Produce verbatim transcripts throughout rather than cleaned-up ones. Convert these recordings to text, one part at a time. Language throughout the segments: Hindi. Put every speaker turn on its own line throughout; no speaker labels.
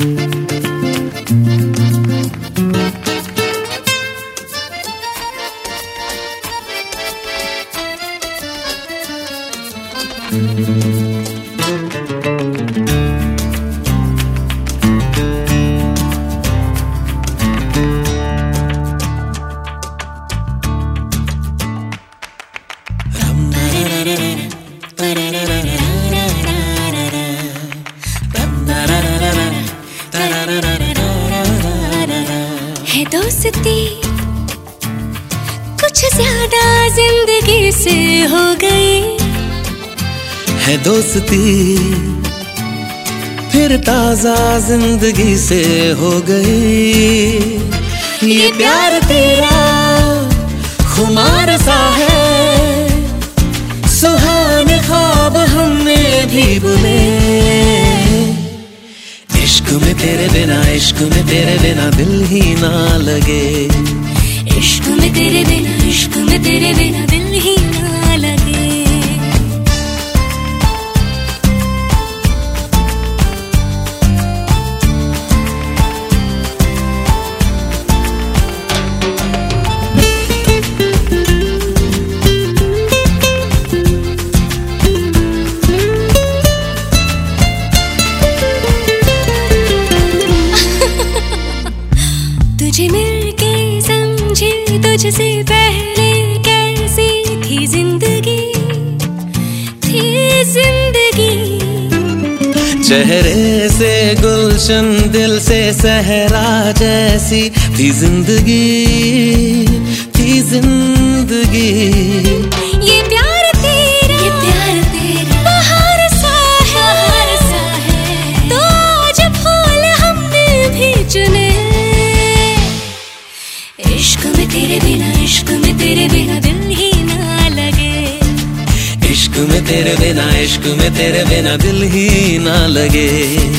है दोस्ती कुछ ज्यादा जिंदगी से हो गई,
है दोस्ती फिर ताजा जिंदगी से हो गई। ये प्यार तेरा खुमार सा है, सुहाने ख्वाब हमने भी बुने। इश्क में तेरे बिना, इश्क में तेरे बिना दिल ही ना लगे।
इश्क में तेरे बिना, इश्क में तेरे बिना दिल ही ना लगे। तुझे मिलके समझी तुझसे पहले कैसी थी जिंदगी, थी जिंदगी।
चेहरे से गुलशन, दिल से सहरा जैसी थी जिंदगी, थी जिंदगी।
ये प्यार तेरा, ये प्यार तेरा बाहर सा है, बाहर सा है। तो आज फूल हमने भी चुने। इश्क में तेरे बिना, इश्क में तेरे बिना दिल ही ना लगे।
इश्क में तेरे बिना, इश्क में तेरे बिना दिल ही ना लगे।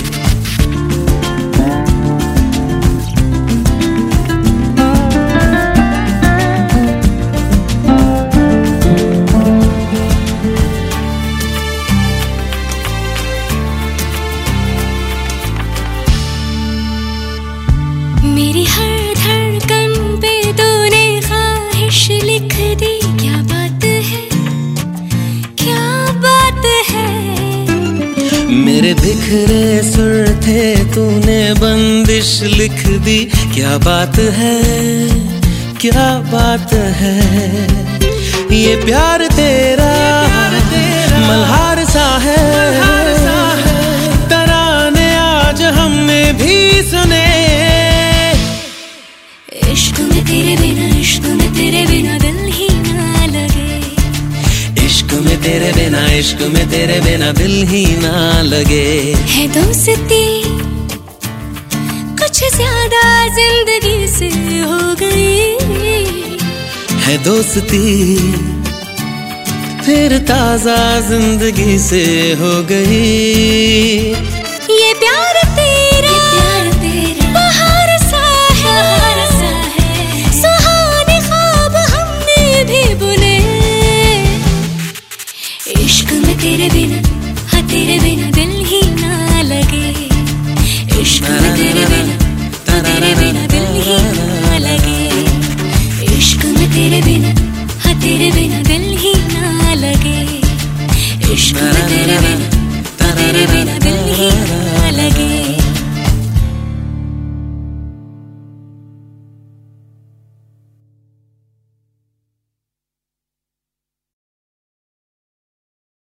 मेरी हर धड़कन पे तूने ख्वाहिश लिख दी। क्या बात है, क्या बात है।
मेरे बिखरे सुर थे, तूने बंदिश लिख दी। क्या बात है, क्या बात है। ये प्यार तेरा मल्हार सा है, तराने आज हमने भी सुने।
इश्क में तेरे बिना, इश्क में तेरे बिना दिल ही ना लगे।
इश्क में तेरे बिना, इश्क में तेरे बिना दिल ही ना लगे।
है दोस्ती कुछ ज्यादा जिंदगी से हो गई,
है दोस्ती फिर ताजा जिंदगी से हो गई।
ये प्यार तेरा, ये प्यार तेरा बाहर सा है, बाहर सा है। सुहाने ख्वाब हमने भी बुने। इश्क में तेरे बिना, हाँ तेरे बिना दिल ही ना लगे। इश्क में तेरे बिना, हाँ तेरे बिना दिल ही ना लगे। इश्क में तेरे बिना, हाँ तेरे बिना दिल ही ना लगे। इश्क में तेरे बिना, हाँ तेरे बिना दिल ही